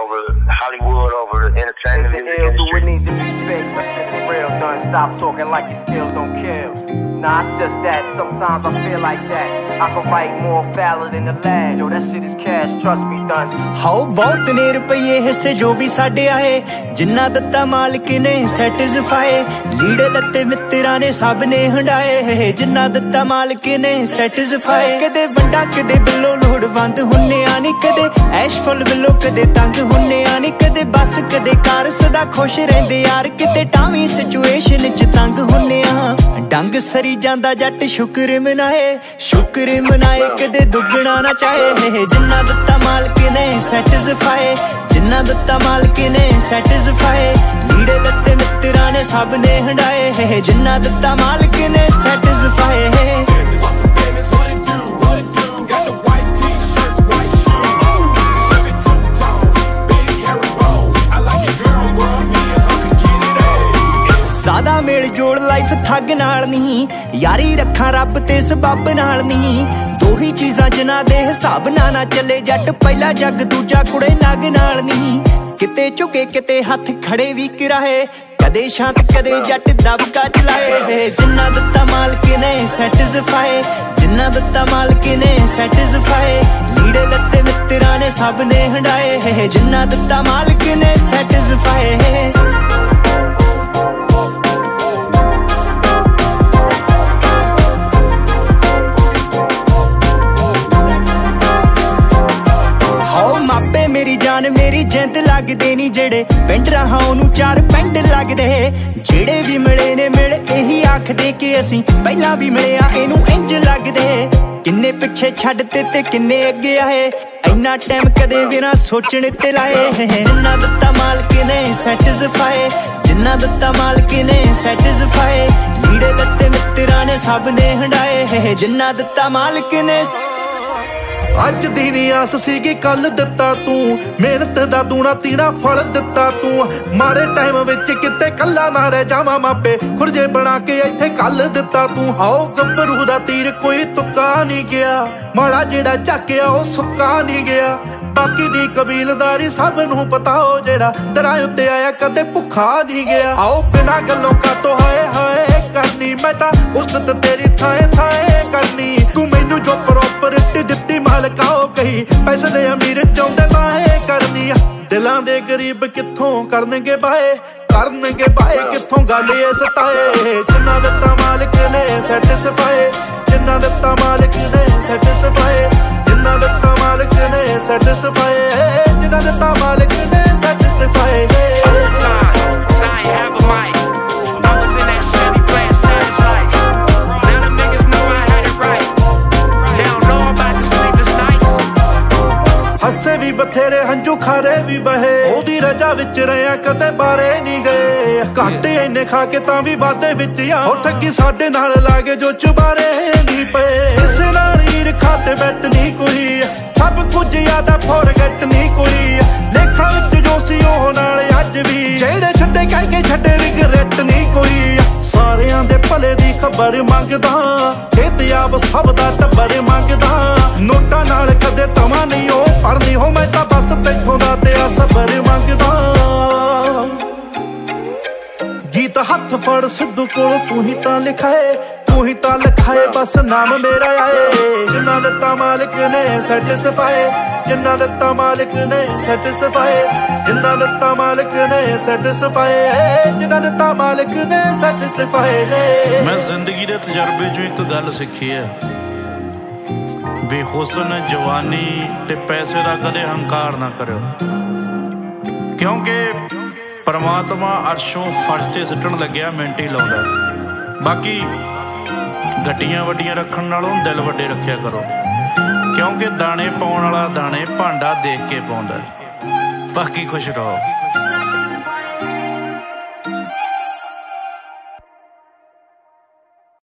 over Hollywood, over the entertainment music Do industry. it need to be fixed? My shit is real, done. Stop talking like your skills don't kill. Nah, it's just that sometimes I feel like that. I can write more valor than the lad. Yo, that shit is cash, trust me, done. ਹਾਓ ਬਹੁਤ ਨੇ ਰੁਪਈਏ ਹਿੱਸੇ ਜੋ ਵੀ ਸਾਡੇ ਆਏ, ਜਿੰਨਾ ਦਿੱਤਾ ਮਾਲਕ ਨੇ ਸੈਟਿਸਫਾਈ। ਲੀੜੇ ਲੱਤੇ ਮਿੱਤਰਾਂ ਨੇ ਸਭ ਨੇ ਹੰਡਾਏ, ਜਿੰਨਾ ਦਿੱਤਾ ਮਾਲਕ ਨੇ ਸੈਟਿਸਫਾਈ। ਕਦੇ ਵੰਡਾ ਕਦੇ ਬਿੱਲੋ ਲੋੜਵੰਦ ਹੁੰਨੇ ਆ ਨੀ, ਕਦੇ ਐਸ਼ਫੁੱਲ ਬਿੱਲੋ ਕਦੇ ਤੰਗ ਹੁੰਨੇ ਆ ਨੀ, ਕਦੇ ਬਸ ਕਦੇ ਕਾਰ ਸਦਾ ਖੁਸ਼ ਰਹਿੰਦੇ ਯਾਰ, ਕਿਤੇ ਟਾਵੀਂ ਸਿਚੁਏਸ਼ਨ ਚ ਤੰਗ ਹੁੰਨੇ ਆ। ਡੰਗ ਸਰੀ ਜਾਂਦਾ ਜੱਟ ਸ਼ੁਕਰ ਮਨਾਏ, ਸ਼ੁਕਰ ਮਨਾਏ ਕਦੇ ਦੁੱਗਣਾ ਨਾ ਚਾਹੇ, ਜਿੰਨਾ ਦਿੱਤਾ ਮਾਲਕ ਨੇ ਸੈਟਿਸਫਾਈ, ਜਿੰਨਾ ਦਿੱਤਾ ਮਾਲਕ ਨੇ ਸੈਟਿਸਫਾਈ। ਲੀੜੇ ਲੱਤੇ ਮਿੱਤਰਾਂ ਨੇ ਸਭ ਨੇ ਹੰਡਾਏ, ਜਿੰਨਾ ਦਿੱਤਾ ਮਾਲਕ ਨੇ ਸੈਟਿਸਫਾਈ। ਜ਼ਿਆਦਾ ਮੇਲ ਜੋੜ ਲਾਈਫ ਠੱਗ ਨਾਲ ਨਹੀਂ, ਯਾਰੀ ਰੱਖਾਂ ਰੱਬ ਤੇ ਸਬੱਬ ਨਾਲ ਨਹੀਂ। ਦੋ ਹੀ ਚੀਜ਼ਾਂ ਜਿਨ੍ਹਾਂ ਦੇ ਹਿਸਾਬ ਨਾਲ ਨਾ ਚੱਲੇ ਜੱਟ, ਪਹਿਲਾ ਜੱਗ ਦੂਜਾ ਕੁੜੇ ਨਗ ਨਾਲ ਨਹੀਂ। ਕਿਤੇ ਝੁਕੇ ਕਿਤੇ ਹੱਥ ਖੜੇ ਵੀ ਕਰਾਏ, ਕਦੇ ਸ਼ਾਂਤ ਕਦੇ ਜੱਟ ਦਬਕਾ ਚਲਾਏ। ਜਿੰਨਾ ਦਿੱਤਾ ਮਾਲਕ ਨੇ ਸੈਟਿਸਫਾਈ, ਜਿੰਨਾ ਦਿੱਤਾ ਮਾਲਕ ਨੇ ਸੈਟਿਸਫਾਈ। ਲੀੜੇ ਲੱਤੇ ਮਿੱਤਰਾਂ ਨੇ ਸਭ ਨੇ ਹੰਡਾਏ, ਜਿੰਨਾ ਦਿੱਤਾ ਮਾਲਕ ਨੇ ਸੈਟਿਸਫਾਈ। ਮੇਰੀ ਜਾਨ ਮੇਰੀ ਜਿੰਦ ਲੱਗਦੇ ਨੀ, ਜਿਹੜੇ ਪਿੰਡ ਰਹਾ ਉਹਨੂੰ ਚਾਰ ਪਿੰਡ ਲੱਗਦੇ। ਜਿਹੜੇ ਵੀ ਮਿਲੇ ਨੇ ਮਿਲ ਇਹੀ ਆਖਦੇ ਕਿ ਅਸੀਂ ਪਹਿਲਾਂ ਵੀ ਮਿਲੇ ਆ, ਇਹਨੂੰ ਇੰਜ ਲੱਗਦੇ। ਕਿੰਨੇ ਪਿੱਛੇ ਛੱਡਤੇ ਤੇ ਕਿੰਨੇ ਅੱਗੇ ਆਏ, ਇੰਨਾ ਟਾਈਮ ਕਦੇ ਵੀ ਨਾ ਸੋਚਣ ਤੇ ਲਾਏ। ਜਿੰਨਾ ਦਿੱਤਾ ਮਾਲਕ ਨੇ ਸੈਟਿਸਫਾਈ, ਜਿੰਨਾ ਦਿੱਤਾ ਮਾਲਕ ਨੇ ਸੈਟਿਸਫਾਈ। ਲੀੜੇ ਲੱਤੇ ਮਿੱਤਰਾਂ ਨੇ ਸਭ ਨੇ ਹੰਡਾਏ, ਜਿੰਨਾ ਦਿੱਤਾ ਮਾਲਕ ਨੇ। ਅੱਜ ਦੀ ਨੀ ਆਸ ਸੀਗੀ ਕੱਲ ਦਿੱਤਾ ਤੂੰ, ਮਿਹਨਤ ਦਾ ਦੂਣਾ ਤੀਣਾ ਫਲ ਦਿੱਤਾ ਤੂੰ। ਮਾੜੇ ਟਾਈਮ ਵਿੱਚ ਕਿਤੇ ਕੱਲਾ ਨਾ ਰਹਿ ਜਾਵਾਂ, ਮਾਪੇ ਖੁਰਜੇ ਬਣਾ ਕੇ ਇੱਥੇ ਕੱਲ ਦਿੱਤਾ ਤੂੰ। ਆਓ ਗੱਭਰੂ ਦਾ ਤੀਰ ਕੋਈ ਤੁੱਕਾ ਨਹੀਂ ਗਿਆ, ਮਾੜਾ ਜਿਹੜਾ ਝਾਕਿਆ ਉਹ ਸੁੱਕਾ ਨਹੀਂ ਗਿਆ। ਬਾਕੀ ਦੀ ਕਬੀਲਦਾਰੀ ਸਭ ਨੂੰ ਪਤਾ, ਉਹ ਜਿਹੜਾ ਦਰਾਂ ਉੱਤੇ ਆਇਆ ਕਦੇ ਭੁੱਖਾ ਨਹੀਂ ਗਿਆ। ਆਓ ਬਿਨਾਂ ਗੱਲੋਂ ਕਾਤੋਂ ਹਾਏ ਹਾਏ ਕਰਨੀ, ਮੈਂ ਤਾਂ ਉਸਤ ਤੇਰੀ ਥਾਏ ਥਾਏ ਕਰਨੀ। ਤੂੰ ਮੈਨੂੰ ਜੋ ਪ੍ਰੋਪਰਟੀ ਦਿੱਤੀ ਮਾਲਕਾ ਉਹ ਕਹੀ, ਪੈਸੇ ਦੇ ਅਮੀਰ ਚਾਹੁੰਦੇ ਬਾਏ ਕਰਨੀ ਆ। ਦਿਲਾਂ ਦੇ ਗਰੀਬ ਕਿੱਥੋਂ ਕਰਨਗੇ ਬਾਏ, ਕਰਨਗੇ ਬਾਏ ਕਿੱਥੋਂ ਗੱਲ ਇਹ ਸਤਾਏ। ਜਿੰਨਾ ਦਿੱਤਾ ਮਾਲਕ ਨੇ ਸੈਟਿਸਫਾਈ, ਜਿੰਨਾ ਦਿੱਤਾ ਮਾਲਕ ਨੇ ਸੈਟਿਸਫਾਈ। ਜਿੰਨਾ ਦਿੱਤਾ ਮਾਲਕ ਨੇ ਸੈਟਿਸਫਾਈ, ਜਿੰਨਾ ਦਿੱਤਾ ਮਾਲਕ ਨੇ ਸੈਟਿਸਫਾਈ। ਹੱਸੇ ਵੀ ਬਥੇਰੇ ਹੰਝੂ ਖਾਰੇ ਵੀ ਬਹੇ, ਉਹਦੀ ਰਜਾ ਵਿੱਚ ਰਿਆ ਕਦੇ ਬਾਰੇ ਨਹੀਂ ਗਏ। ਘਾਟੇ ਇੰਨੇ ਖਾ ਕੇ ਤਾਂ ਵੀ ਵਾਧੇ ਵਿੱਚ ਆ, ਉਹ ਠੱਗੀ ਸਾਡੇ ਨਾਲ ਲਾਗੇ ਜੋ ਚੁਬਾਰੇ ਨਹੀਂ ਪਏ। ਇਸੇ ਨਾਲ ਹੀਰ ਖਾਤੇ ਬੈਠ ਨਹੀਂ ਕੋਈ, ਸਭ ਕੁਝ ਯਾਦਾਂ ਫੋਰਗੇਟ ਨਹੀਂ ਕੋਈ। ਲੇਖਾਂ ਵਿੱਚ ਜੋ ਸੀ ਉਹ ਨਾਲ ਅੱਜ ਵੀ, ਜਿਹੜੇ ਛੱਡੇ ਕਹਿ ਕੇ ਛੱਡੇ ਰਿਗਰੈਟ ਨਹੀਂ ਕੋਈ। ਸਾਰਿਆਂ ਦੇ ਭਲੇ ਦੀ ਖਬਰ ਮੰਗਦਾ, ਖੇਤਯਾਬ ਸਭ ਦਾ ਟੱਬਰ ਮੰਗਦਾ। ਨੋਟਾਂ ਨਾਲ ਕਦੇ ਤਵਾਂ ਨਹੀਂ ਉਹ ਪੜਨੀ ਹੋ, ਮੈਂ ਤਾਂ ਬਸ ਤੈਥੋਂ ਦਾ ਤੇ ਆ ਸਬਰ ਮੰਗਦਾ। ਗੀਤ ਹੱਥ ਫੜ ਸਿੱਧੂ ਕੋਲ ਤੂੰ ਹੀ ਤਾਂ ਲਿਖਾਏ, ਤੂੰ ਹੀ ਤਾਂ ਲਿਖਾਏ ਬਸ ਨਾਮ ਮੇਰਾ ਆਏ। ਜਿੰਨਾ ਦਿੱਤਾ ਮਾਲਕ ਨੇ ਸੈਟਿਸਫਾਈ, ਜਿੰਨਾ ਦਿੱਤਾ ਮਾਲਕ ਨੇ ਸੈਟਿਸਫਾਈ। ਜਿੰਨਾ ਦਿੱਤਾ ਮਾਲਕ ਨੇ ਸੈਟਿਸਫਾਈ, ਜਿੰਨਾ ਦਿੱਤਾ ਮਾਲਕ ਨੇ ਸੈਟਿਸਫਾਈ। ਮੈਂ ਜ਼ਿੰਦਗੀ ਦੇ ਤਜਰਬੇ ਚੋਂ ਇੱਕ ਗੱਲ ਸਿੱਖੀ ਹੈ, ਬੇਹੁਸਨ ਜਵਾਨੀ ਤੇ ਪੈਸੇ ਦਾ ਕਦੇ ਹੰਕਾਰ ਨਾ ਕਰਿਓ, ਕਿਉਂਕਿ ਪਰਮਾਤਮਾ ਅਰਸ਼ੋਂ ਫਰਸ਼ ਤੇ ਸਿੱਟਣ ਲੱਗਿਆ ਮਿੰਟ ਹੀ ਲਾਉਂਦਾ। ਬਾਕੀ ਗੱਡੀਆਂ ਵੱਡੀਆਂ ਰੱਖਣ ਨਾਲੋਂ ਦਿਲ ਵੱਡੇ ਰੱਖਿਆ ਕਰੋ, ਕਿਉਂਕਿ ਦਾਣੇ ਪਾਉਣ ਵਾਲਾ ਦਾਣੇ ਭਾਂਡਾ ਦੇਖ ਕੇ ਪਾਉਂਦਾ। ਬਾਕੀ ਖੁਸ਼ ਰਹੋ।